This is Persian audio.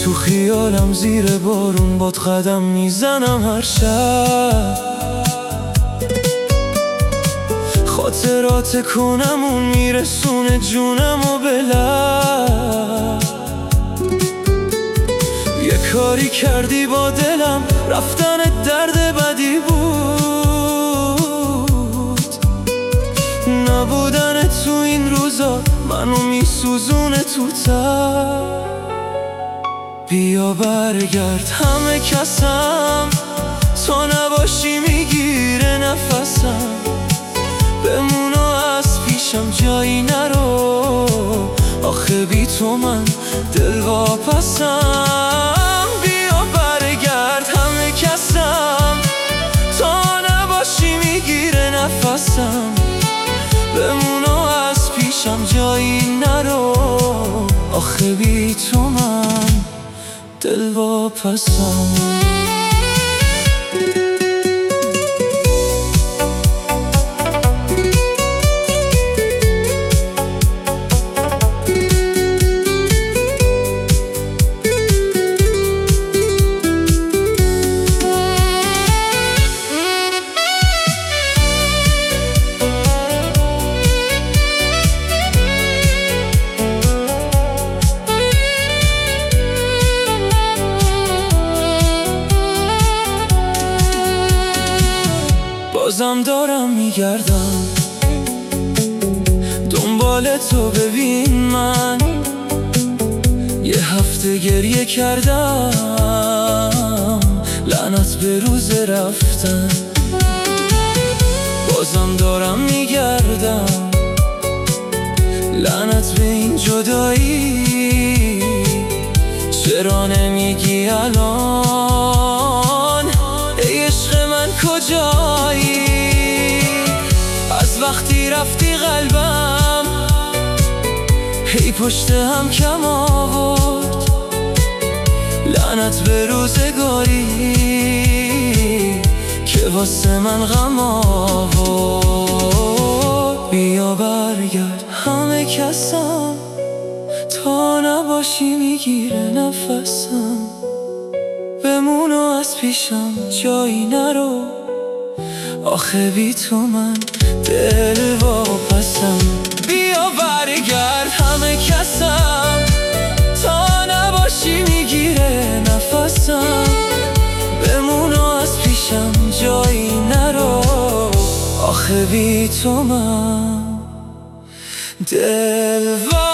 تو خیالم زیر بارون باد قدم میزنم هر شب، خاطرات کنمون میرسونه جونم و به لب. یه کاری کردی با دلم، رفتن درد بدی بود، نبودن تو این روزا منو میسوزونه تو تب. بیا برگرد همه کسم، تا نباشی میگیره نفسم، بمون و از پیشم جایی نرو، آخه بی تو من دل واپسم. بیا برگرد همه کسم، تا نباشی میگیره نفسم، بمون و از پیشم جایی نرو، آخه بی تو من دل واپسم. بازم دارم میگردم دنبال تو، ببین من یه هفته گریه کردم، لعنت به روز رفتن. بازم دارم میگردم، لعنت به این جدایی، چرا نمیگی الان ای عشق من کجایی؟ از وقتی رفتی قلبم هی پشت هم کم آورد، لعنت به روزگاری که واسه من غم آورد. بیا برگرد همه کسم، تا نباشی میگیره نفسم، بمون و از پیشم جایی نرو، آخه بی تو من دل واپسم. بیا برگرد همه کسم، تا نباشی میگیره نفسم، بمون و از پیشم جایی نرو، آخه بی تو من دل واپسم.